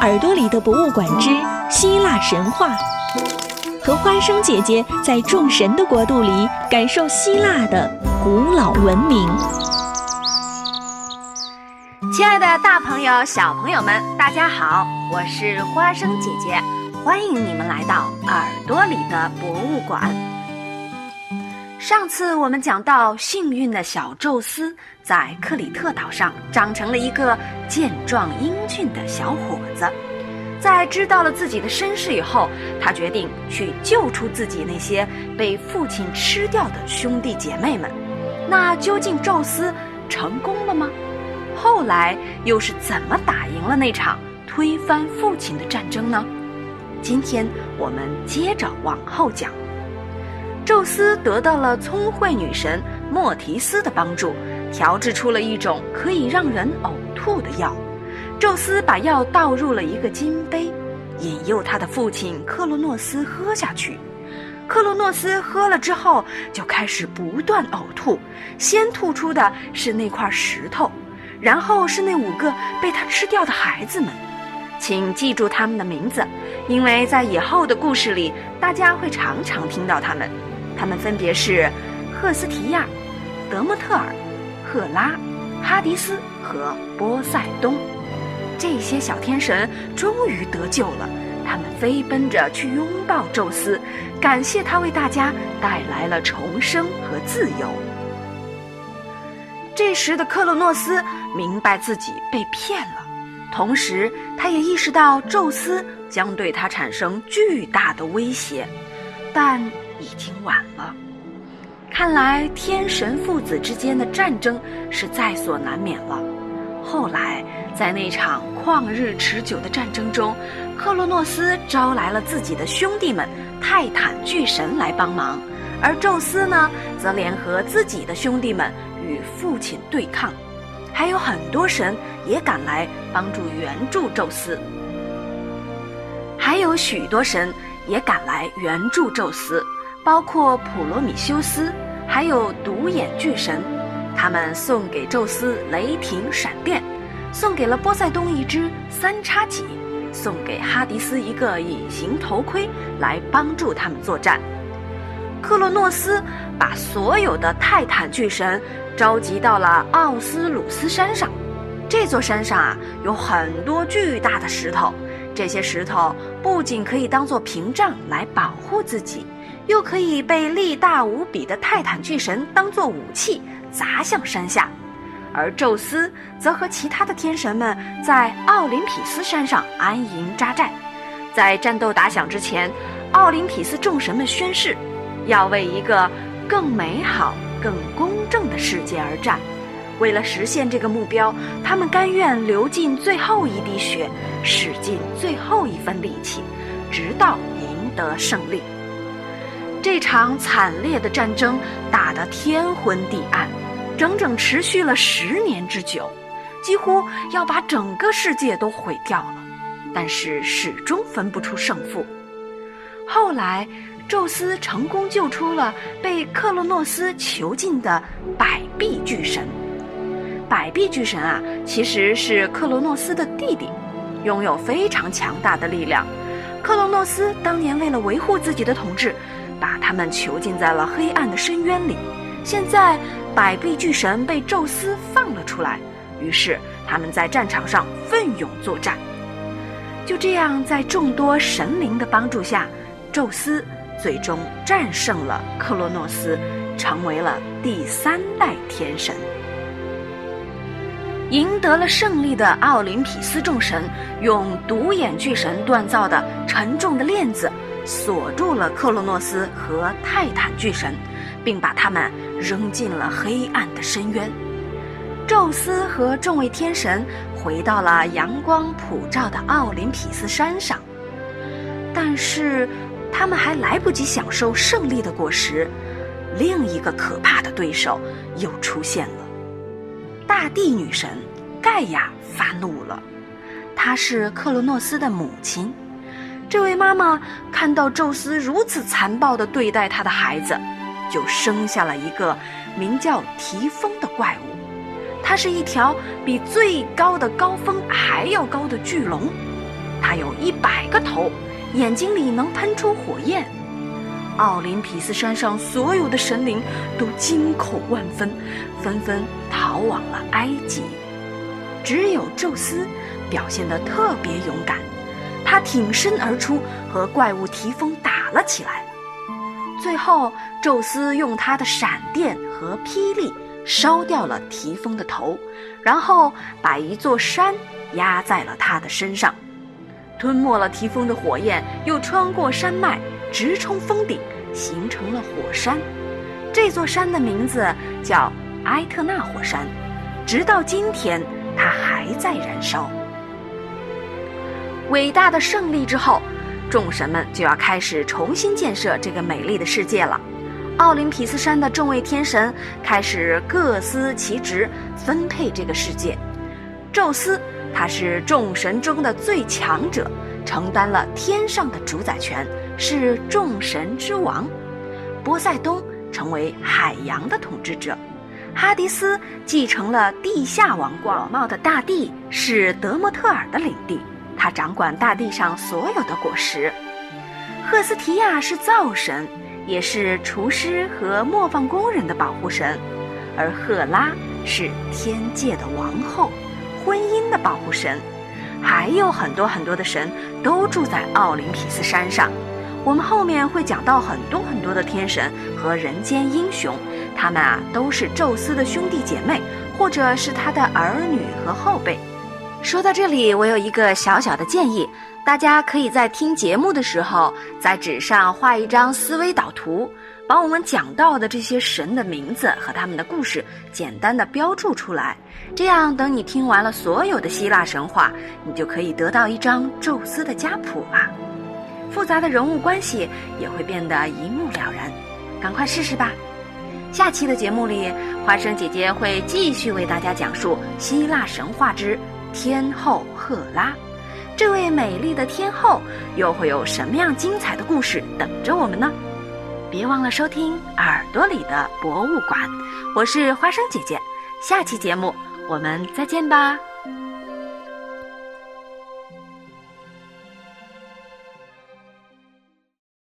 耳朵里的博物馆之希腊神话，和花生姐姐在众神的国度里感受希腊的古老文明。 亲爱的大朋友小朋友们，大家好，我是花生姐姐，欢迎你们来到耳朵里的博物馆。上次我们讲到，幸运的小宙斯在克里特岛上长成了一个健壮英俊的小伙子。在知道了自己的身世以后，他决定去救出自己那些被父亲吃掉的兄弟姐妹们。那究竟宙斯成功了吗？后来又是怎么打赢了那场推翻父亲的战争呢？今天我们接着往后讲。宙斯得到了聪慧女神莫提斯的帮助，调制出了一种可以让人呕吐的药。宙斯把药倒入了一个金杯，引诱他的父亲克洛诺斯喝下去。克洛诺斯喝了之后就开始不断呕吐，先吐出的是那块石头，然后是那5个被他吃掉的孩子们。请记住他们的名字，因为在以后的故事里大家会常常听到他们。他们分别是赫斯提亚、德莫特尔、赫拉、哈迪斯和波塞冬。这些小天神终于得救了，他们飞奔着去拥抱宙斯，感谢他为大家带来了重生和自由。这时的克洛诺斯明白自己被骗了，同时他也意识到宙斯将对他产生巨大的威胁，但已经晚了。看来天神父子之间的战争是在所难免了。后来在那场旷日持久的战争中，克洛诺斯招来了自己的兄弟们泰坦巨神来帮忙，而宙斯呢，则联合自己的兄弟们与父亲对抗。还有很多神也赶来帮助援助宙斯，还有许多神也赶来援助宙斯，包括普罗米修斯，还有独眼巨神。他们送给宙斯雷霆闪电，送给了波塞冬一只3叉戟，送给哈迪斯一个隐形头盔来帮助他们作战。克洛诺斯把所有的泰坦巨神召集到了奥斯鲁斯山上。这座山上啊，有很多巨大的石头，这些石头不仅可以当作屏障来保护自己，又可以被力大无比的泰坦巨神当作武器砸向山下。而宙斯则和其他的天神们在奥林匹斯山上安营扎寨。在战斗打响之前，奥林匹斯众神们宣誓，要为一个更美好、更公正的世界而战。为了实现这个目标，他们甘愿流尽最后一滴血，使尽最后一分力气，直到赢得胜利。这场惨烈的战争打得天昏地暗，整整持续了10年之久，几乎要把整个世界都毁掉了，但是始终分不出胜负。后来宙斯成功救出了被克洛诺斯囚禁的百臂巨神。百臂巨神啊，其实是克洛诺斯的弟弟，拥有非常强大的力量。克洛诺斯当年为了维护自己的统治，把他们囚禁在了黑暗的深渊里。现在百臂巨神被宙斯放了出来，于是他们在战场上奋勇作战。就这样，在众多神灵的帮助下，宙斯最终战胜了克洛诺斯，成为了第3代天神。赢得了胜利的奥林匹斯众神用独眼巨神锻造的沉重的链子锁住了克洛诺斯和泰坦巨神，并把他们扔进了黑暗的深渊。宙斯和众位天神回到了阳光普照的奥林匹斯山上，但是他们还来不及享受胜利的果实，另一个可怕的对手又出现了。大地女神盖亚发怒了，她是克罗诺斯的母亲。这位妈妈看到宙斯如此残暴地对待她的孩子，就生下了一个名叫提丰的怪物。它是一条比最高的高峰还要高的巨龙， 它有100个头，眼睛里能喷出火焰。奥林匹斯山上所有的神灵都惊恐万分，纷纷逃往了埃及。只有宙斯表现得特别勇敢，他挺身而出，和怪物提丰打了起来。最后，宙斯用他的闪电和霹雳烧掉了提丰的头，然后把一座山压在了他的身上，吞没了提丰的火焰，又穿过山脉，直冲峰顶，形成了火山。这座山的名字叫埃特纳火山，直到今天它还在燃烧。伟大的胜利之后，众神们就要开始重新建设这个美丽的世界了。奥林匹斯山的众位天神开始各司其职，分配这个世界。宙斯他是众神中的最强者，承担了天上的主宰权，是众神之王。波塞冬成为海洋的统治者，哈迪斯继承了地下王国。广袤的大地是德莫特尔的领地，他掌管大地上所有的果实。赫斯提亚是灶神，也是厨师和磨坊工人的保护神，而赫拉是天界的王后，婚姻的保护神。还有很多很多的神都住在奥林匹斯山上。我们后面会讲到很多很多的天神和人间英雄，他们都是宙斯的兄弟姐妹，或者是他的儿女和后辈。说到这里，我有一个小小的建议，大家可以在听节目的时候，在纸上画一张思维导图，把我们讲到的这些神的名字和他们的故事简单的标注出来，这样等你听完了所有的希腊神话，你就可以得到一张宙斯的家谱了。复杂的人物关系也会变得一目了然，赶快试试吧。下期的节目里，花生姐姐会继续为大家讲述希腊神话之天后赫拉。这位美丽的天后又会有什么样精彩的故事等着我们呢？别忘了收听耳朵里的博物馆，我是花生姐姐，下期节目我们再见吧。